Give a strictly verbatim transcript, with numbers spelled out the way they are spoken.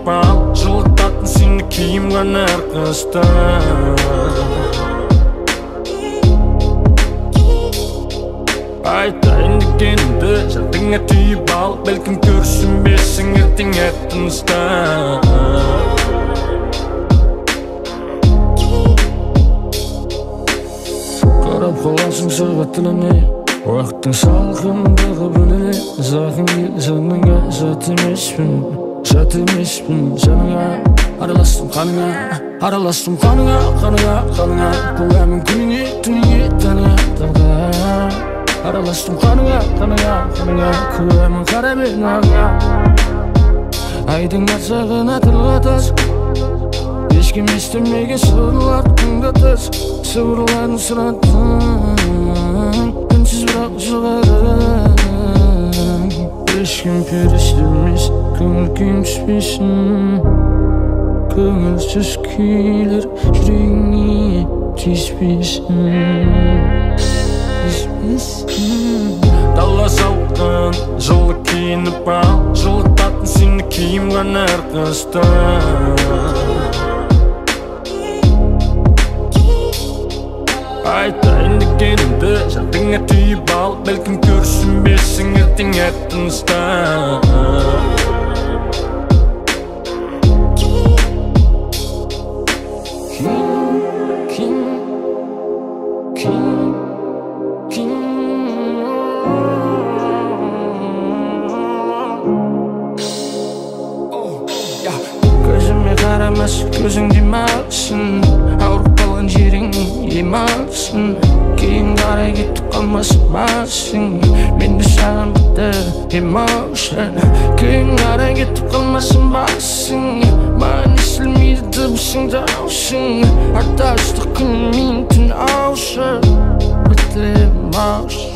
киініп ал, жылытатын сені киім ғана әрқыстан. Айтайын дегенімді жадыңа түйіп ал, бәлкім көрсінбесің ертең аттыңыздан. Қарап қаласың сағатылыне, уақыттың салқындығы бөліне. Зақым ел жаныңа жат емеспін, жат емеспін жаныңа. Араластым қаныңа, араластым қаныңа, қаныңа, қаныңа. Көңілімнің күніне, түніне, таңыңа, таңға. Араластым қаныңа, қаныңа, қаныңа. Көңілімнің қара бетін аңға. Айдың арсағына тілға тас, ешкім естімеге сыбырлар күнгі тас. Сыбырларын сұраттың, үнсіз бірақ жоғарың. Ешкім періште емес, көңіл күйім түспесін. Көңілсіз күйлер жүрегіңе тиіспесін. Дала салқын, жылы киініп ал, жылытатын сені киім ғана әрқыстан. Айтайын дегенімді жадыңа түйіп ал, бәлкім көрсінбесің ертең аттыңыздан. Көзіме қарамас, көзің демалсын, ауырып қалған жерің ем алсын. Кейін қарай кетіп қалмасын басың, мен де саған бітті emotion. Кейін қарай кетіп қалмасын басың, маған естілмейді дыбысың даусың. Артта ыстық күн мен түн аушы, бітті emotion.